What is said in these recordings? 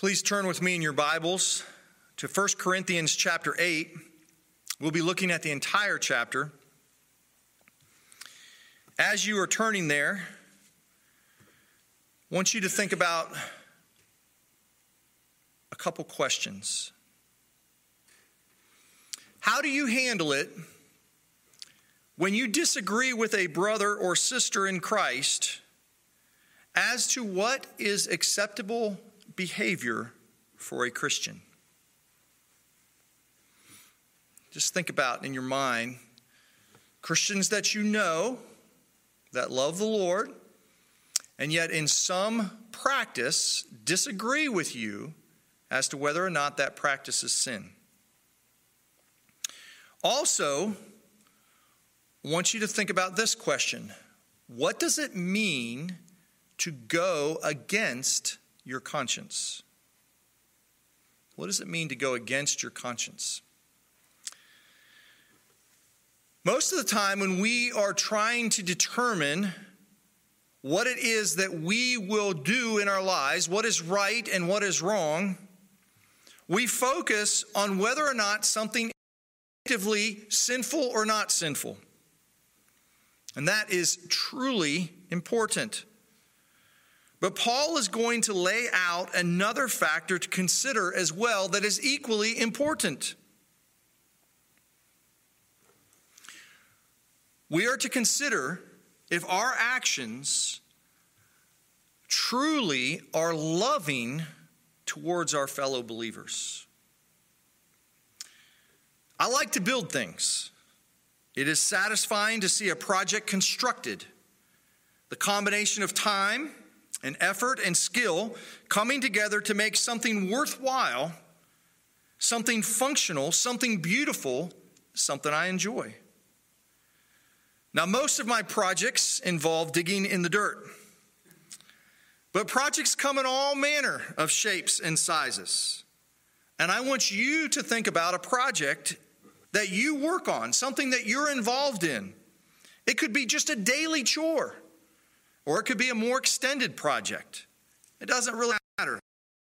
Please turn with me in your Bibles to 1 Corinthians chapter 8. We'll be looking at the entire chapter. As you are turning there, I want you to think about a couple questions. How do you handle it when you disagree with a brother or sister in Christ as to what is acceptable behavior for a Christian? Just think about in your mind Christians that you know that love the Lord and yet in some practice disagree with you as to whether or not that practice is sin. Also, I want you to think about this question. What does it mean to go against your conscience? What does it mean to go against your conscience? Most of the time when we are trying to determine what it is that we will do in our lives, what is right and what is wrong, we focus on whether or not something is actively sinful or not sinful. And that is truly important. But Paul is going to lay out another factor to consider as well that is equally important. We are to consider if our actions truly are loving towards our fellow believers. I like to build things. It is satisfying to see a project constructed. The combination of time and effort and skill coming together to make something worthwhile, something functional, something beautiful, something I enjoy. Now, most of my projects involve digging in the dirt. But projects come in all manner of shapes and sizes. And I want you to think about a project that you work on, something that you're involved in. It could be just a daily chore, or it could be a more extended project. It doesn't really matter.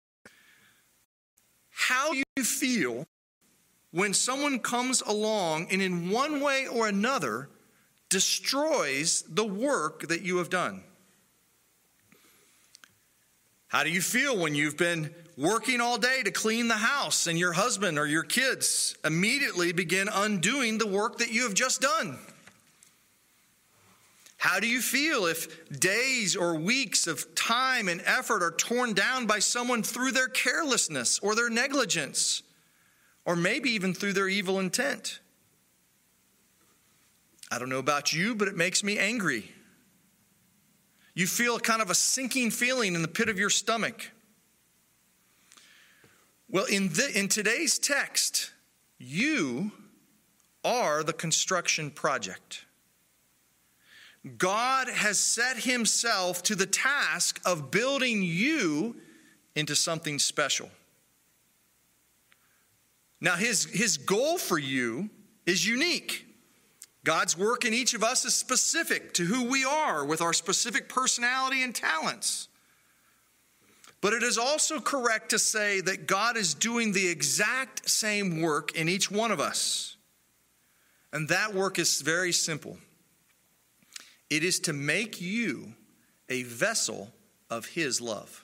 How you feel when someone comes along and in one way or another destroys the work that you have done. How do you feel when you've been working all day to clean the house and your husband or your kids immediately begin undoing the work that you have just done? How do you feel if days or weeks of time and effort are torn down by someone through their carelessness or their negligence, or maybe even through their evil intent? I don't know about you, but it makes me angry. You feel kind of a sinking feeling in the pit of your stomach. Well, in today's text, you are the construction project. God has set himself to the task of building you into something special. Now, his goal for you is unique. God's work in each of us is specific to who we are with our specific personality and talents. But it is also correct to say that God is doing the exact same work in each one of us. And that work is very simple. It is to make you a vessel of his love.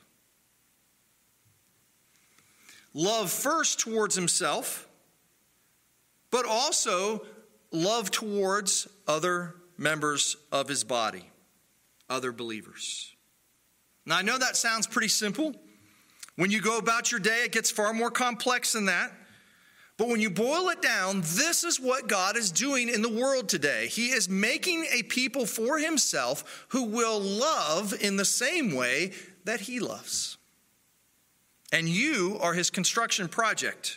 Love first towards himself, but also love towards other members of his body, other believers. Now, I know that sounds pretty simple. When you go about your day, it gets far more complex than that. But when you boil it down, this is what God is doing in the world today. He is making a people for himself who will love in the same way that he loves. And you are his construction project.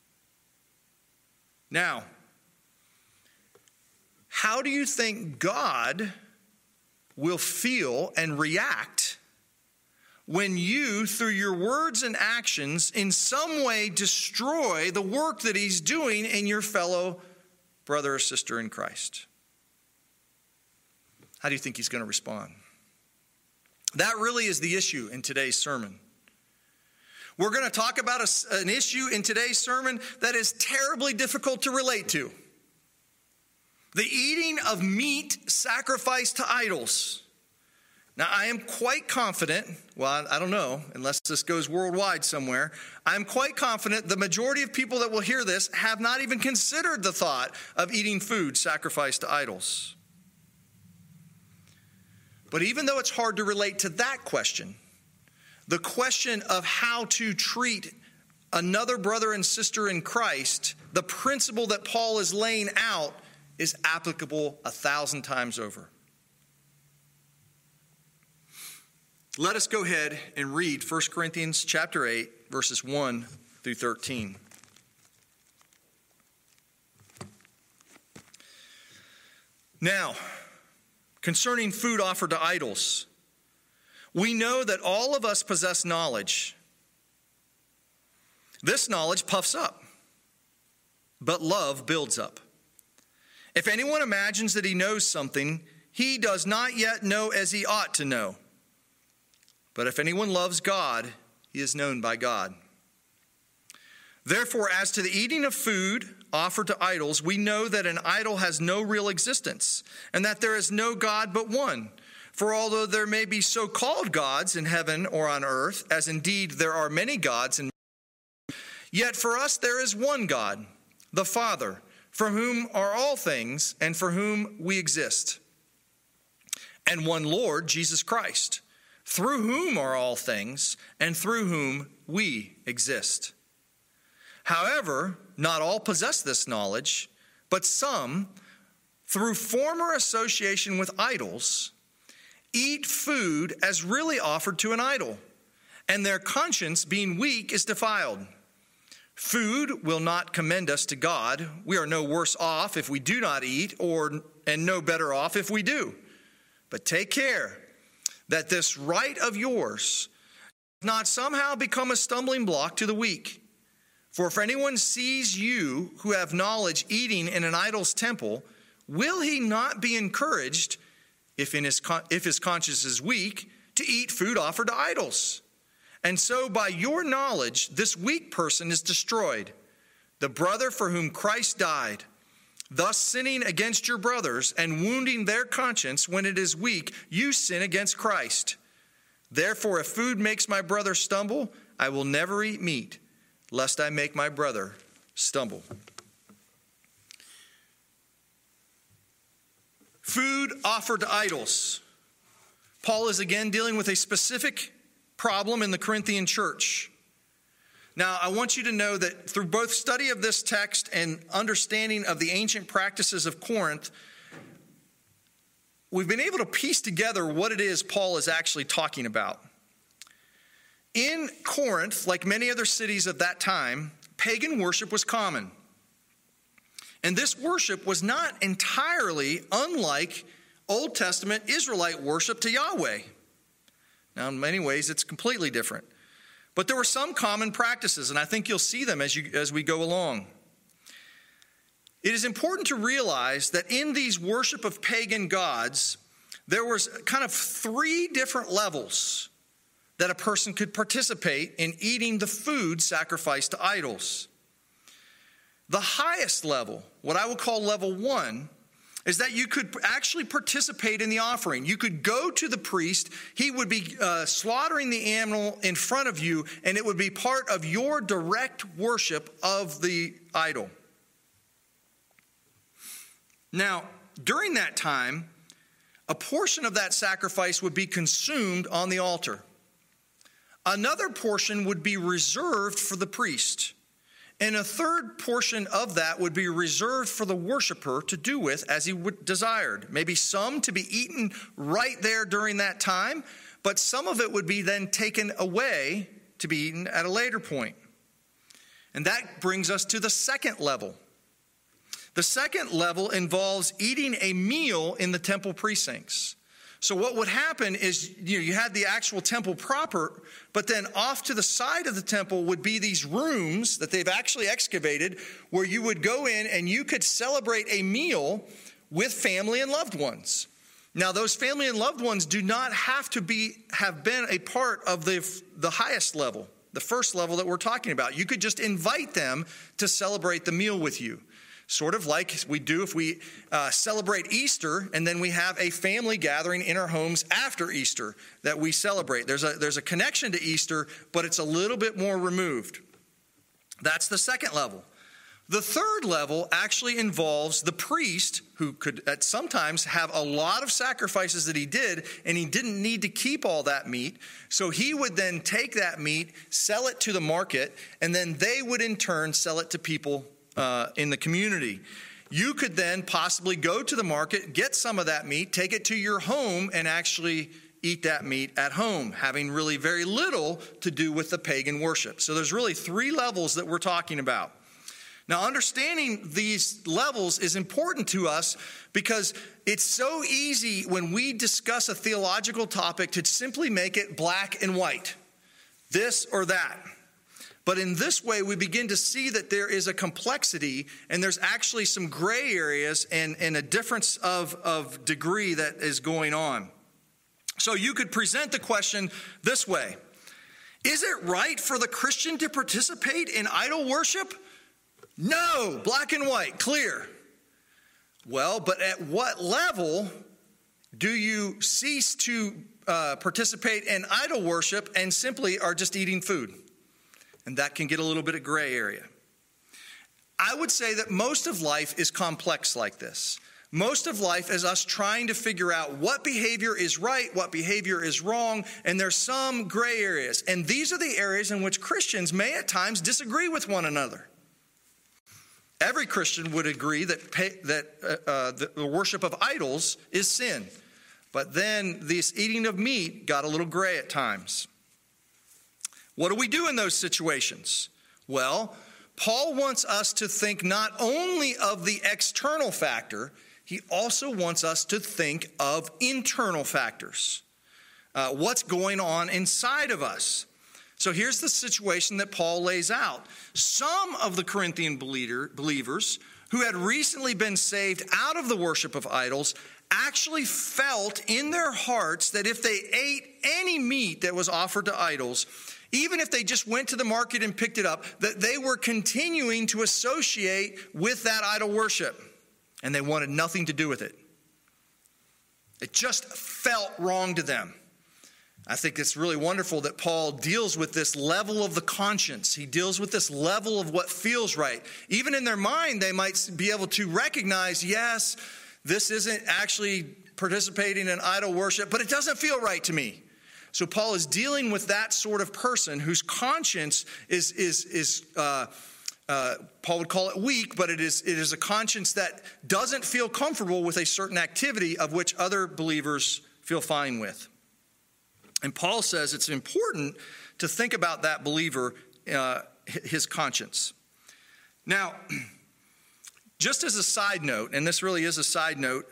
Now, how do you think God will feel and react when you, through your words and actions, in some way destroy the work that he's doing in your fellow brother or sister in Christ? How do you think he's going to respond? That really is the issue in today's sermon. We're going to talk about an issue in today's sermon that is terribly difficult to relate to. The eating of meat sacrificed to idols. Now, I am quite confident, well, I don't know, unless this goes worldwide somewhere, I'm quite confident the majority of people that will hear this have not even considered the thought of eating food sacrificed to idols. But even though it's hard to relate to that question, the question of how to treat another brother and sister in Christ, the principle that Paul is laying out is applicable 1,000 times over. Let us go ahead and read 1 Corinthians chapter 8, verses 1 through 13. Now, concerning food offered to idols, we know that all of us possess knowledge. This knowledge puffs up, but love builds up. If anyone imagines that he knows something, he does not yet know as he ought to know. But if anyone loves God, he is known by God. Therefore, as to the eating of food offered to idols, we know that an idol has no real existence, and that there is no God but one. For although there may be so-called gods in heaven or on earth, as indeed there are many gods, yet for us there is one God, the Father, from whom are all things and for whom we exist, and one Lord, Jesus Christ, through whom are all things and through whom we exist. However, not all possess this knowledge, but some, through former association with idols, eat food as really offered to an idol, and their conscience, being weak, is defiled. Food will not commend us to God. We are no worse off if we do not eat, and no better off if we do. But take care that this right of yours does not somehow become a stumbling block to the weak. For if anyone sees you who have knowledge eating in an idol's temple, will he not be encouraged, if his conscience is weak, to eat food offered to idols? And so by your knowledge, this weak person is destroyed, the brother for whom Christ died. Thus sinning against your brothers and wounding their conscience when it is weak, you sin against Christ. Therefore, if food makes my brother stumble, I will never eat meat, lest I make my brother stumble. Food offered to idols. Paul is again dealing with a specific problem in the Corinthian church. Now, I want you to know that through both study of this text and understanding of the ancient practices of Corinth, we've been able to piece together what it is Paul is actually talking about. In Corinth, like many other cities of that time, pagan worship was common. And this worship was not entirely unlike Old Testament Israelite worship to Yahweh. Now, in many ways, it's completely different. But there were some common practices, and I think you'll see them as we go along. It is important to realize that in these worship of pagan gods, there was kind of 3 different levels that a person could participate in eating the food sacrificed to idols. The highest level, what I would call level 1, is that you could actually participate in the offering. You could go to the priest. He would be slaughtering the animal in front of you, and it would be part of your direct worship of the idol. Now, during that time, a portion of that sacrifice would be consumed on the altar. Another portion would be reserved for the priest. And a third portion of that would be reserved for the worshiper to do with as he desired. Maybe some to be eaten right there during that time, but some of it would be then taken away to be eaten at a later point. And that brings us to the second level. The second level involves eating a meal in the temple precincts. So what would happen is you had the actual temple proper, but then off to the side of the temple would be these rooms that they've actually excavated where you would go in and you could celebrate a meal with family and loved ones. Now, those family and loved ones do not have to have been a part of the highest level, the first level that we're talking about. You could just invite them to celebrate the meal with you. Sort of like we do if we celebrate Easter and then we have a family gathering in our homes after Easter that we celebrate. There's a connection to Easter, but it's a little bit more removed. That's the second level. The third level actually involves the priest who could sometimes have a lot of sacrifices that he did, and he didn't need to keep all that meat. So he would then take that meat, sell it to the market, and then they would in turn sell it to people in the community. You could then possibly go to the market, get some of that meat, take it to your home, and actually eat that meat at home, having really very little to do with the pagan worship. So there's really three levels that we're talking about. Now, understanding these levels is important to us because it's so easy when we discuss a theological topic to simply make it black and white, this or that. But in this way, we begin to see that there is a complexity and there's actually some gray areas and a difference of degree that is going on. So you could present the question this way. Is it right for the Christian to participate in idol worship? No, black and white, clear. Well, but at what level do you cease to participate in idol worship and simply are just eating food? And that can get a little bit of gray area. I would say that most of life is complex like this. Most of life is us trying to figure out what behavior is right, what behavior is wrong, and there's some gray areas. And these are the areas in which Christians may at times disagree with one another. Every Christian would agree that the worship of idols is sin. But then this eating of meat got a little gray at times. What do we do in those situations? Well, Paul wants us to think not only of the external factor, he also wants us to think of internal factors. What's going on inside of us? So here's the situation that Paul lays out. Some of the Corinthian believers who had recently been saved out of the worship of idols actually felt in their hearts that if they ate any meat that was offered to idols, even if they just went to the market and picked it up, that they were continuing to associate with that idol worship, and they wanted nothing to do with it. It just felt wrong to them. I think it's really wonderful that Paul deals with this level of the conscience. He deals with this level of what feels right. Even in their mind, they might be able to recognize, yes, this isn't actually participating in idol worship, but it doesn't feel right to me. So Paul is dealing with that sort of person whose conscience is Paul would call it weak, but it is a conscience that doesn't feel comfortable with a certain activity of which other believers feel fine with. And Paul says it's important to think about that believer, his conscience. Now, just as a side note, and this really is a side note,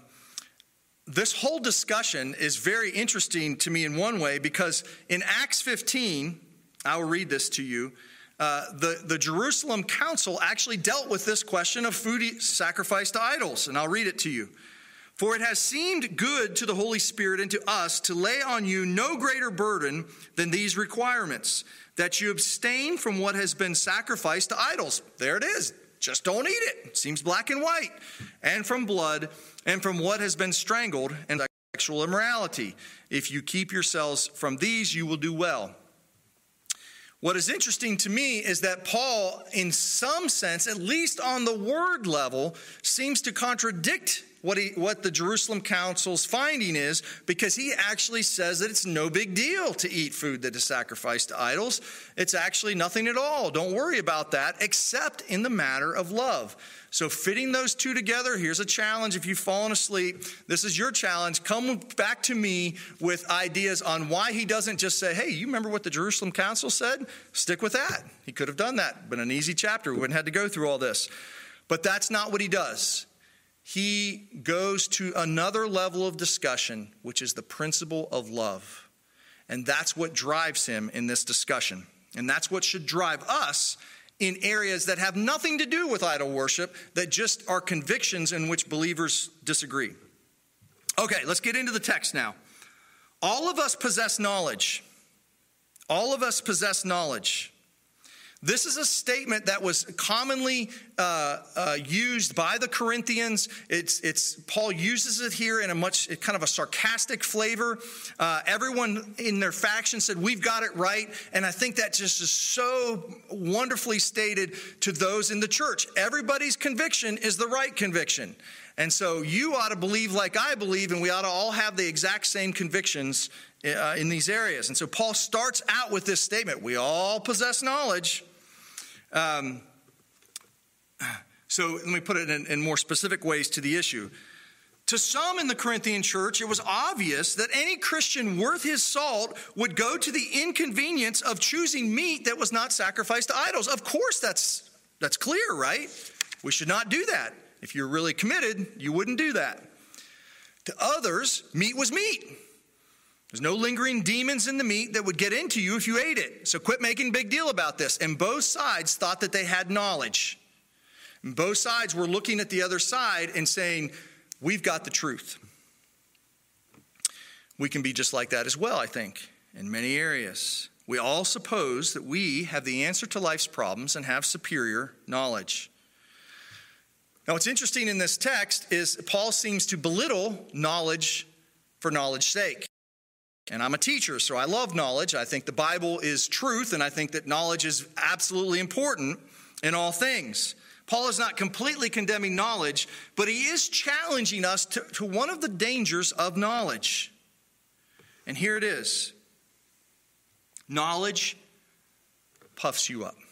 this whole discussion is very interesting to me in one way because in Acts 15, I will read this to you, the Jerusalem council actually dealt with this question of food sacrificed to idols, and I'll read it to you. For it has seemed good to the Holy Spirit and to us to lay on you no greater burden than these requirements, that you abstain from what has been sacrificed to idols. There it is. Just don't eat it. It seems black and white. And from blood, and from what has been strangled, and sexual immorality. If you keep yourselves from these, you will do well. What is interesting to me is that Paul, in some sense, at least on the word level, seems to contradict what the Jerusalem council's finding is, because he actually says that it's no big deal to eat food that is sacrificed to idols. It's actually nothing at all. Don't worry about that, except in the matter of love. So fitting those two together, here's a challenge. If you've fallen asleep, this is your challenge. Come back to me with ideas on why he doesn't just say, hey, you remember what the Jerusalem council said? Stick with that. He could have done that. Been an easy chapter. We wouldn't have had to go through all this. But that's not what he does. He goes to another level of discussion, which is the principle of love. And that's what drives him in this discussion. And that's what should drive us in areas that have nothing to do with idol worship, that just are convictions in which believers disagree. Okay, let's get into the text now. All of us possess knowledge. All of us possess knowledge. This is a statement that was commonly used by the Corinthians. Paul uses it here in a much kind of a sarcastic flavor. Everyone in their faction said, "We've got it right." And I think that just is so wonderfully stated to those in the church. Everybody's conviction is the right conviction. And so you ought to believe like I believe, and we ought to all have the exact same convictions in these areas. And so Paul starts out with this statement: we all possess knowledge. So let me put it in more specific ways to the issue. To some in the Corinthian church, it was obvious that any Christian worth his salt would go to the inconvenience of choosing meat that was not sacrificed to idols. Of course, that's clear, right? We should not do that. If you're really committed, you wouldn't do that. To others, meat was meat. There's no lingering demons in the meat that would get into you if you ate it. So quit making a big deal about this. And both sides thought that they had knowledge. And both sides were looking at the other side and saying, we've got the truth. We can be just like that as well, I think, in many areas. We all suppose that we have the answer to life's problems and have superior knowledge. Now, what's interesting in this text is Paul seems to belittle knowledge for knowledge's sake. And I'm a teacher, so I love knowledge. I think the Bible is truth, and I think that knowledge is absolutely important in all things. Paul is not completely condemning knowledge, but he is challenging us to one of the dangers of knowledge. And here it is. Knowledge puffs you up.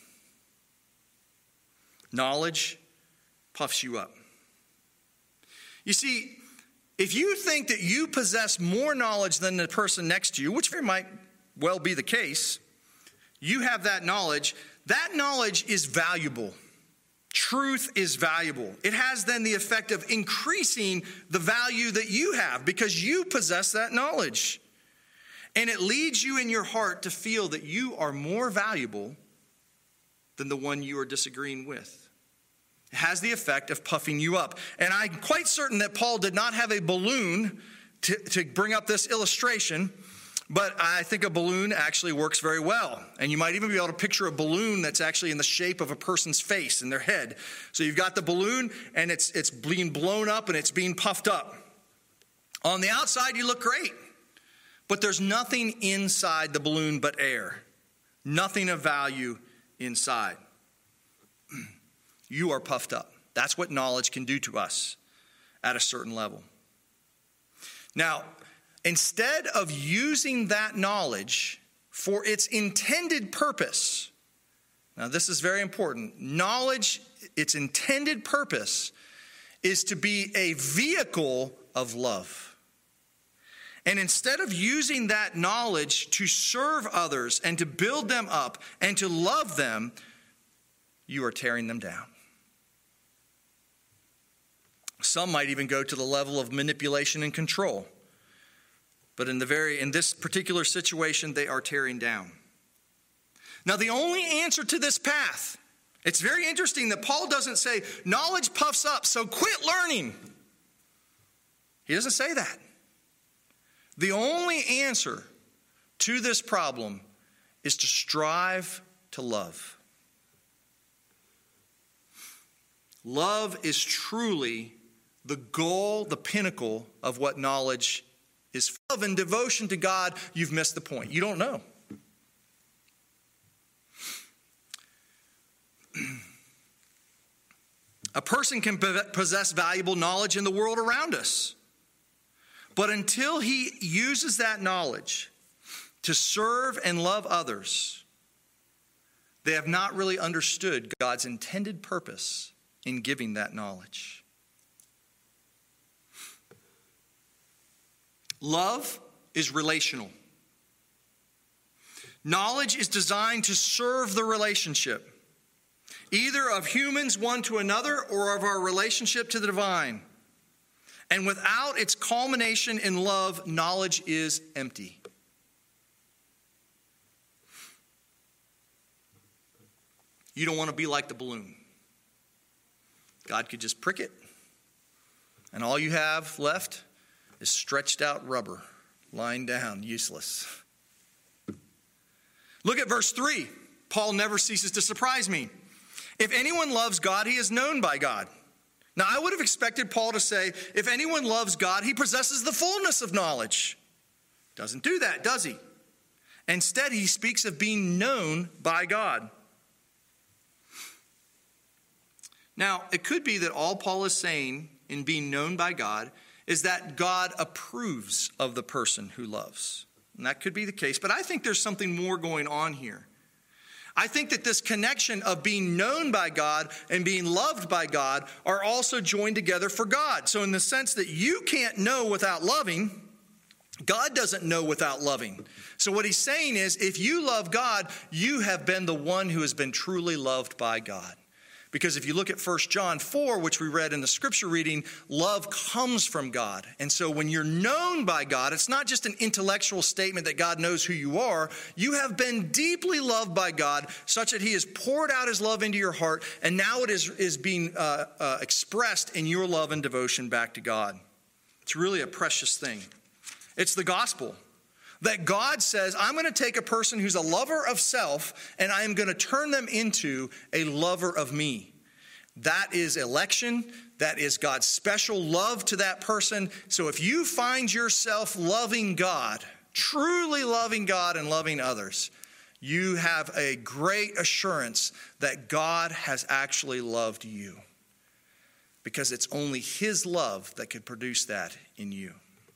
Knowledge puffs you up. You see, if you think that you possess more knowledge than the person next to you, which very might well be the case, you have that knowledge. That knowledge is valuable. Truth is valuable. It has then the effect of increasing the value that you have because you possess that knowledge. And it leads you in your heart to feel that you are more valuable than the one you are disagreeing with. It has the effect of puffing you up. And I'm quite certain that Paul did not have a balloon to bring up this illustration, but I think a balloon actually works very well. And you might even be able to picture a balloon that's actually in the shape of a person's face and their head. So you've got the balloon, and it's being blown up, and it's being puffed up. On the outside, you look great, but there's nothing inside the balloon but air. Nothing of value inside. You are puffed up. That's what knowledge can do to us at a certain level. Now, instead of using that knowledge for its intended purpose, now this is very important. Knowledge, its intended purpose, is to be a vehicle of love. And instead of using that knowledge to serve others and to build them up and to love them, you are tearing them down. Some might even go to the level of manipulation and control. But in this particular situation, they are tearing down. Now, the only answer to this path, it's very interesting that Paul doesn't say, knowledge puffs up, so quit learning. He doesn't say that. The only answer to this problem is to strive to love. Love is truly the goal, the pinnacle of what knowledge is. Love and devotion to God, you've missed the point. You don't know. A person can possess valuable knowledge in the world around us. But until he uses that knowledge to serve and love others, they have not really understood God's intended purpose in giving that knowledge. Love is relational. Knowledge is designed to serve the relationship, either of humans one to another or of our relationship to the divine. And without its culmination in love, knowledge is empty. You don't want to be like the balloon. God could just prick it, and all you have left is stretched out rubber, lying down, useless. Look at verse 3. Paul never ceases to surprise me. If anyone loves God, he is known by God. Now, I would have expected Paul to say, if anyone loves God, he possesses the fullness of knowledge. Doesn't do that, does he? Instead, he speaks of being known by God. Now, it could be that all Paul is saying in being known by God is that God approves of the person who loves. And that could be the case, but I think there's something more going on here. I think that this connection of being known by God and being loved by God are also joined together for God. So in the sense that you can't know without loving, God doesn't know without loving. So what he's saying is, if you love God, you have been the one who has been truly loved by God. Because if you look at 1 John 4, which we read in the scripture reading, love comes from God. And so when you're known by God, it's not just an intellectual statement that God knows who you are. You have been deeply loved by God such that he has poured out his love into your heart. And now it is being expressed in your love and devotion back to God. It's really a precious thing. It's the gospel. That God says, I'm going to take a person who's a lover of self and I am going to turn them into a lover of me. That is election. That is God's special love to that person. So if you find yourself loving God, truly loving God and loving others, you have a great assurance that God has actually loved you. Because it's only his love that could produce that in you.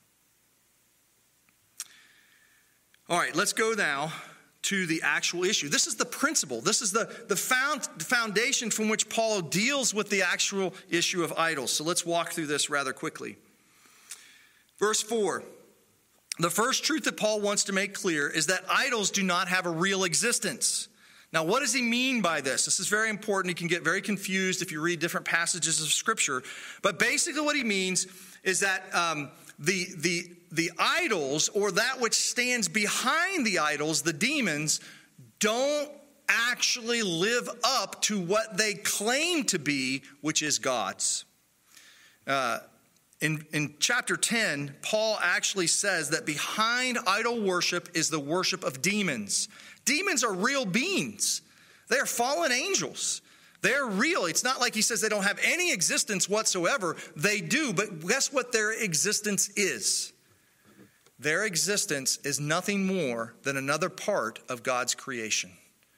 All right, let's go now to the actual issue. This is the principle. This is the foundation from which Paul deals with the actual issue of idols. So let's walk through this rather quickly. Verse 4. The first truth that Paul wants to make clear is that idols do not have a real existence. Now, what does he mean by this? This is very important. You can get very confused if you read different passages of Scripture. But basically what he means is that the idols, or that which stands behind the idols, the demons, don't actually live up to what they claim to be, which is God's. In chapter 10, Paul actually says that behind idol worship is the worship of demons. Demons are real beings. They are fallen angels. They're real. It's not like he says they don't have any existence whatsoever. They do, but guess what their existence is? Their existence is nothing more than another part of God's creation.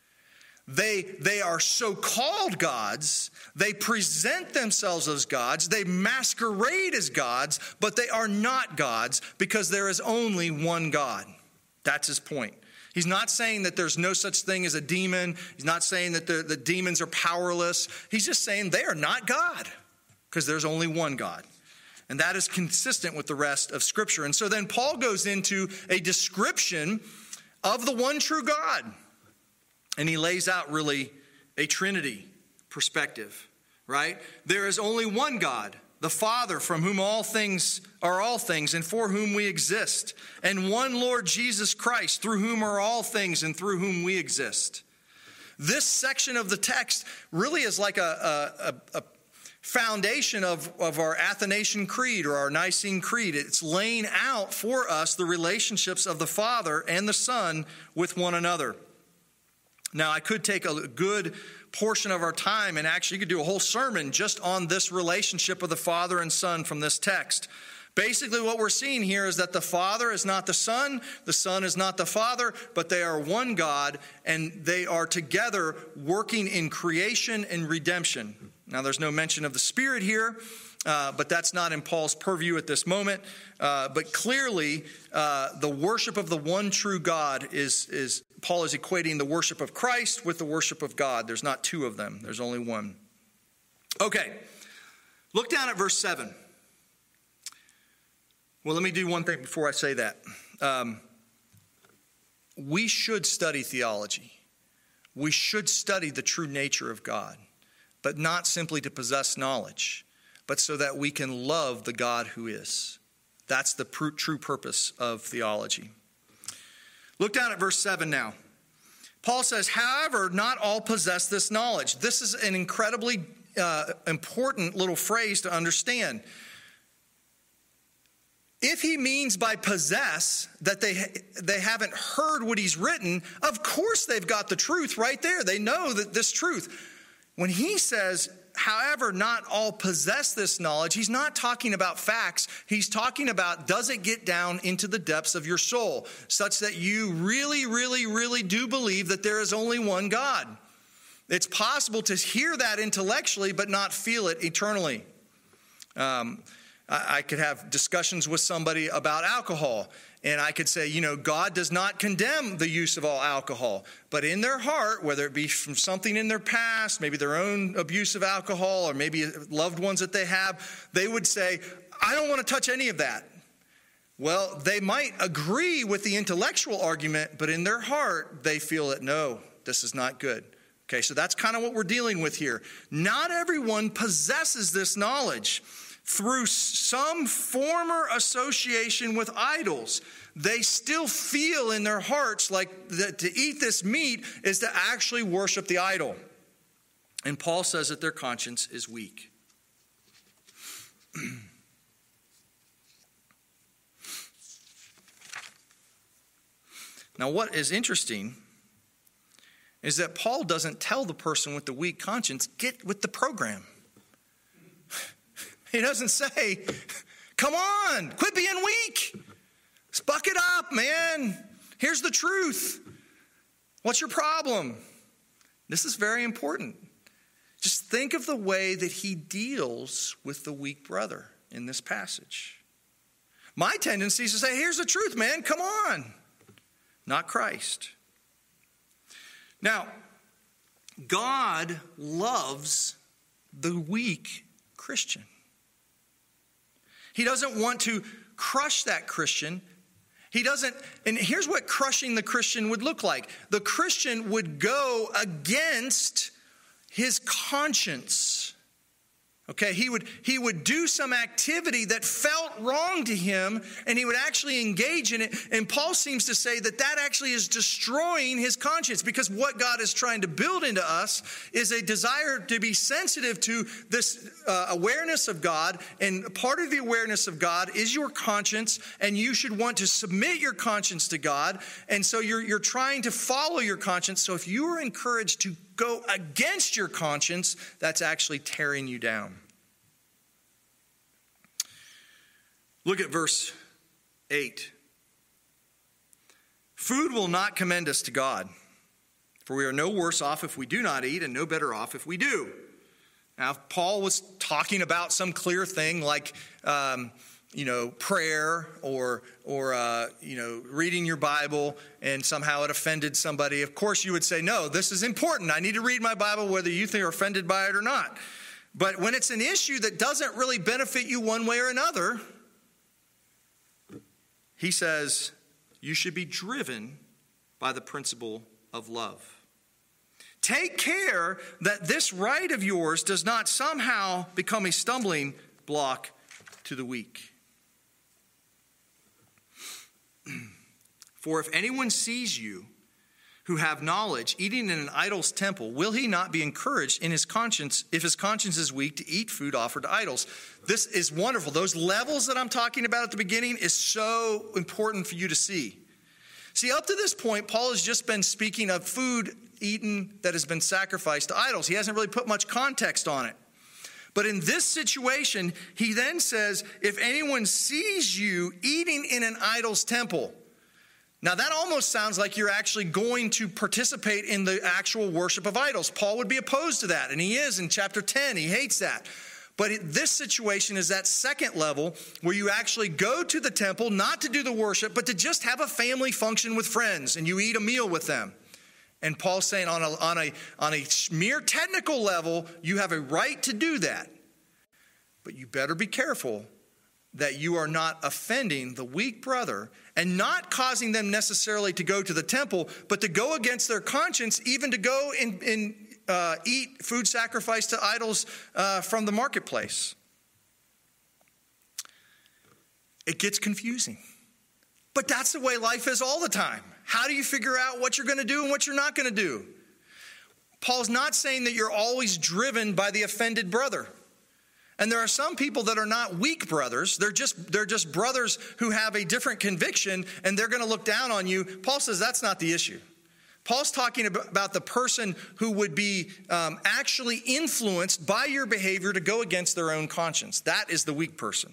They are so-called gods. They present themselves as gods. They masquerade as gods, but they are not gods because there is only one God. That's his point. He's not saying that there's no such thing as a demon. He's not saying that the demons are powerless. He's just saying they are not God because there's only one God. And that is consistent with the rest of Scripture. And so then Paul goes into a description of the one true God. And he lays out really a Trinity perspective, right? There is only one God, the Father, from whom all things are all things and for whom we exist, and one Lord Jesus Christ, through whom are all things and through whom we exist. This section of the text really is like a foundation of our Athanasian Creed or our Nicene Creed. It's laying out for us the relationships of the Father and the Son with one another. Now, I could take a good portion of our time and actually you could do a whole sermon just on this relationship of the Father and Son from this text. Basically, what we're seeing here is that the Father is not the Son is not the Father, but they are one God, and they are together working in creation and redemption. Now, there's no mention of the Spirit here, but that's not in Paul's purview at this moment. But clearly, the worship of the one true God is Paul is equating the worship of Christ with the worship of God. There's not two of them. There's only one. Okay, look down at verse 7. Well, let me do one thing before I say that. We should study theology. We should study the true nature of God, but not simply to possess knowledge, but so that we can love the God who is. That's the true purpose of theology. Look down at verse 7 now. Paul says, however, not all possess this knowledge. This is an incredibly important little phrase to understand. if he means by possess that they haven't heard what he's written, of course they've got the truth right there. They know that this truth. When he says, however, not all possess this knowledge, he's not talking about facts. He's talking about, does it get down into the depths of your soul, such that you really, really, really do believe that there is only one God. It's possible to hear that intellectually, but not feel it eternally. I could have discussions with somebody about alcohol, and I could say, God does not condemn the use of all alcohol. But in their heart, whether it be from something in their past, maybe their own abuse of alcohol, or maybe loved ones that they have, they would say, I don't want to touch any of that. Well, they might agree with the intellectual argument, but in their heart, they feel that, no, this is not good. Okay, so that's kind of what we're dealing with here. Not everyone possesses this knowledge. Through some former association with idols, they still feel in their hearts like that to eat this meat is to actually worship the idol. And Paul says that their conscience is weak. Now, what is interesting is that Paul doesn't tell the person with the weak conscience, get with the program. He doesn't say, come on, quit being weak. Let's buck it up, man. Here's the truth. What's your problem? This is very important. Just think of the way that he deals with the weak brother in this passage. My tendency is to say, here's the truth, man. Come on. Not Christ. Now, God loves the weak Christian. He doesn't want to crush that Christian. He doesn't, and here's what crushing the Christian would look like. The Christian would go against his conscience. Okay, he would do some activity that felt wrong to him, and he would actually engage in it. And Paul seems to say that that actually is destroying his conscience, because what God is trying to build into us is a desire to be sensitive to this awareness of God. And part of the awareness of God is your conscience, and you should want to submit your conscience to God. And so you're trying to follow your conscience. So if you are encouraged to go against your conscience, that's actually tearing you down. Look at verse 8. Food will not commend us to God, for we are no worse off if we do not eat, and no better off if we do. Now, if Paul was talking about some clear thing like prayer or reading your Bible, and somehow it offended somebody, of course you would say, no, this is important. I need to read my Bible whether you think are offended by it or not. But when it's an issue that doesn't really benefit you one way or another, he says you should be driven by the principle of love. Take care that this right of yours does not somehow become a stumbling block to the weak. For if anyone sees you who have knowledge eating in an idol's temple, will he not be encouraged in his conscience, if his conscience is weak, to eat food offered to idols? This is wonderful. Those levels that I'm talking about at the beginning is so important for you to see. See, up to this point, Paul has just been speaking of food eaten that has been sacrificed to idols. He hasn't really put much context on it. But in this situation, he then says, if anyone sees you eating in an idol's temple. Now, that almost sounds like you're actually going to participate in the actual worship of idols. Paul would be opposed to that, and he is in chapter 10. He hates that. But this situation is that second level where you actually go to the temple, not to do the worship, but to just have a family function with friends, and you eat a meal with them. And Paul's saying on a mere technical level, you have a right to do that. But you better be careful that you are not offending the weak brother and not causing them necessarily to go to the temple, but to go against their conscience, even to go and eat food sacrificed to idols from the marketplace. It gets confusing. But that's the way life is all the time. How do you figure out what you're going to do and what you're not going to do? Paul's not saying that you're always driven by the offended brother. And there are some people that are not weak brothers. They're just brothers who have a different conviction, and they're going to look down on you. Paul says that's not the issue. Paul's talking about the person who would be actually influenced by your behavior to go against their own conscience. That is the weak person.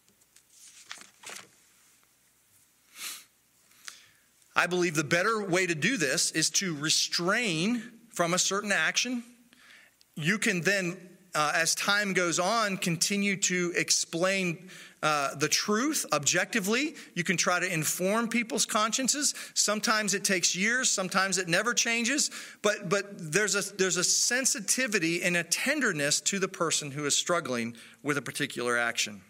I believe the better way to do this is to restrain from a certain action. You can then, as time goes on, continue to explain the truth objectively. You can try to inform people's consciences. Sometimes it takes years. Sometimes it never changes. But there's a sensitivity and a tenderness to the person who is struggling with a particular action.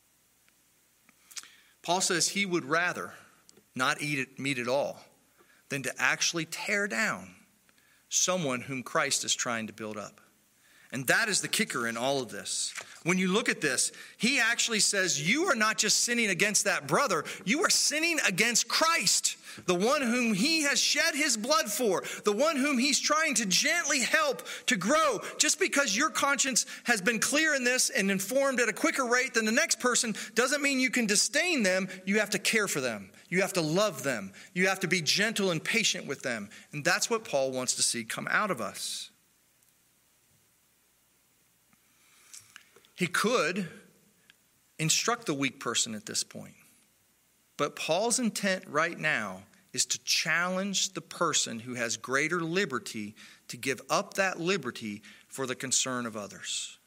Paul says he would rather not eat meat at all than to actually tear down someone whom Christ is trying to build up. And that is the kicker in all of this. When you look at this, he actually says you are not just sinning against that brother, you are sinning against Christ, the one whom he has shed his blood for, the one whom he's trying to gently help to grow. Just because your conscience has been clear in this and informed at a quicker rate than the next person doesn't mean you can disdain them. You have to care for them. You have to love them. You have to be gentle and patient with them. And that's what Paul wants to see come out of us. He could instruct the weak person at this point. But Paul's intent right now is to challenge the person who has greater liberty to give up that liberty for the concern of others.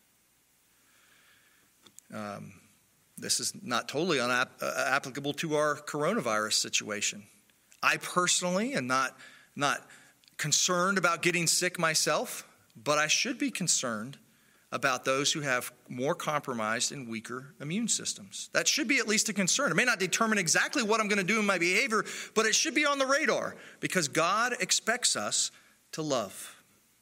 This is not totally applicable to our coronavirus situation. I personally am not concerned about getting sick myself, but I should be concerned about those who have more compromised and weaker immune systems. That should be at least a concern. It may not determine exactly what I'm going to do in my behavior, but it should be on the radar because God expects us to love.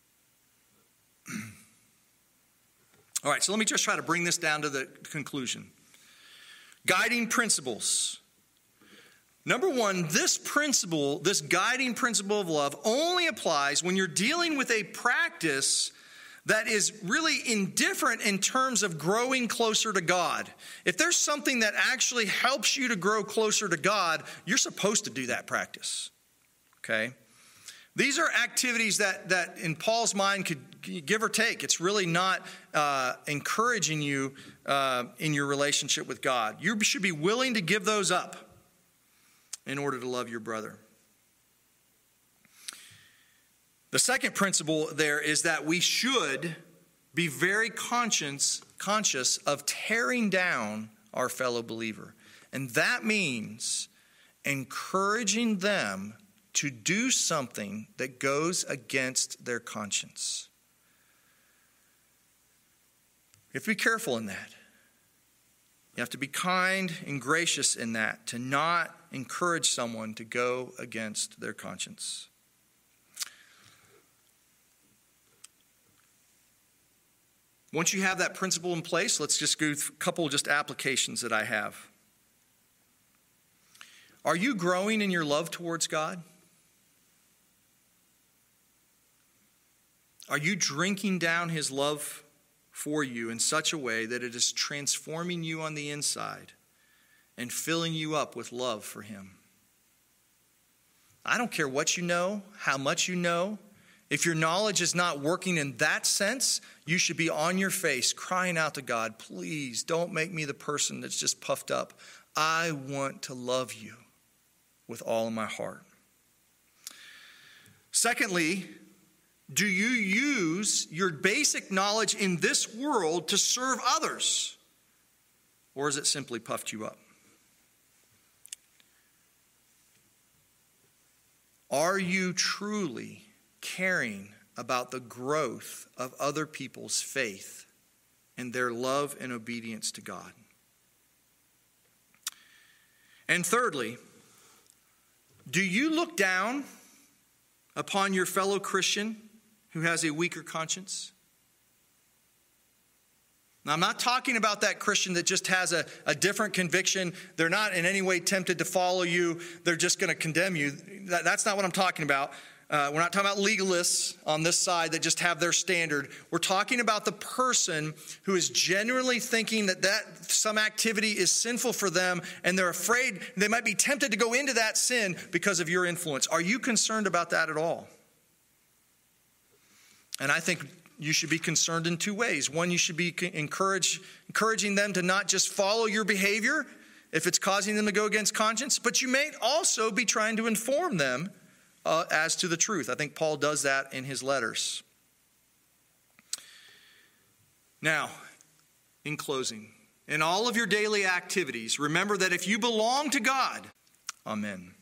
All right, so let me just try to bring this down to the conclusion. Guiding principles. Number one, this principle, this guiding principle of love only applies when you're dealing with a practice that is really indifferent in terms of growing closer to God. If there's something that actually helps you to grow closer to God, you're supposed to do that practice. Okay? These are activities that in Paul's mind could give or take. It's really not encouraging you in your relationship with God. You should be willing to give those up in order to love your brother. The second principle there is that we should be very conscious of tearing down our fellow believer. And that means encouraging them to do something that goes against their conscience. You have to be careful in that. You have to be kind and gracious in that, to not encourage someone to go against their conscience. Once you have that principle in place, let's just go through a couple just applications that I have. Are you growing in your love towards God? Are you drinking down his love for you in such a way that it is transforming you on the inside and filling you up with love for him? I don't care what you know, how much you know. If your knowledge is not working in that sense, you should be on your face crying out to God, please don't make me the person that's just puffed up. I want to love you with all of my heart. Secondly, do you use your basic knowledge in this world to serve others? Or has it simply puffed you up? Are you truly caring about the growth of other people's faith and their love and obedience to God? And thirdly, do you look down upon your fellow Christian who has a weaker conscience? Now, I'm not talking about that Christian that just has a different conviction. They're not in any way tempted to follow you. They're just going to condemn you. That's not what I'm talking about. We're not talking about legalists on this side that just have their standard. We're talking about the person who is genuinely thinking that some activity is sinful for them, and they're afraid they might be tempted to go into that sin because of your influence. Are you concerned about that at all? And I think you should be concerned in two ways. One, you should be encouraging them to not just follow your behavior if it's causing them to go against conscience, but you may also be trying to inform them as to the truth. I think Paul does that in his letters. Now, in closing, in all of your daily activities, remember that if you belong to God, amen.